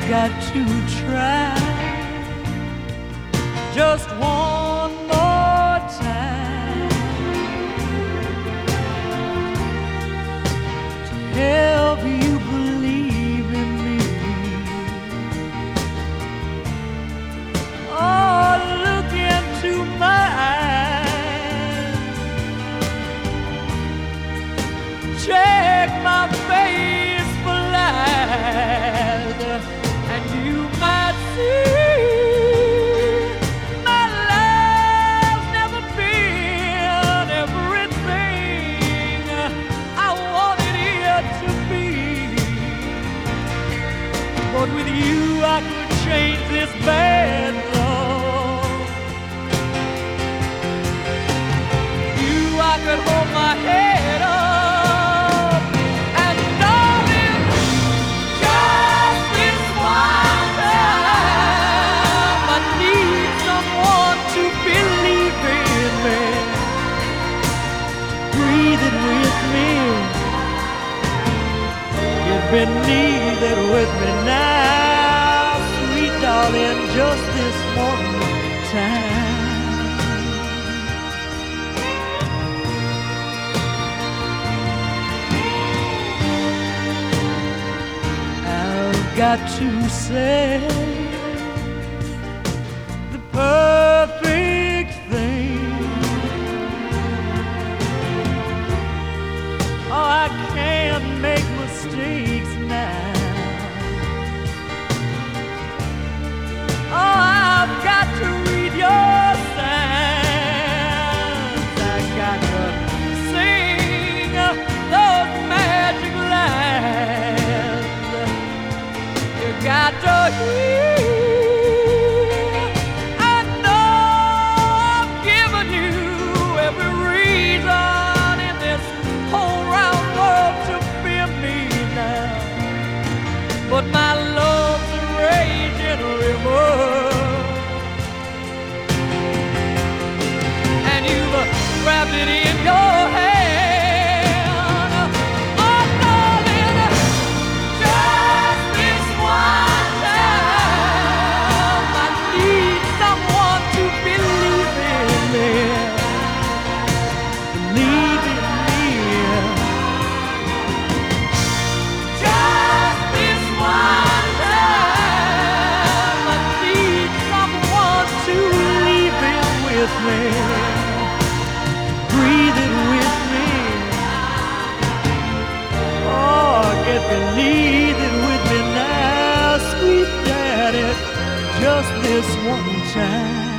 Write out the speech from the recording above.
got to try just one more time to help you believe in me. Oh, look into my eyes, check my face for lies, and you might see my love's never been everything I wanted it to be. But with you I could change this bad love. You I could hold my head up, and darling, just this one time I need someone to believe in me. Breathe it with me, you've been needed with me now, sweet darling, just this one time. Got to say the perfect thing. Oh, I can't make mistakes now. Oh, I've got to read your signs. I got to sing those magic lines. Got to hear. I know I'm giving you every reason in this whole round world to fear me now, but my love's a raging river, and you've wrapped it in your hand. Breathe it with me. Oh, believe it with me now, sweet daddy, just this one time.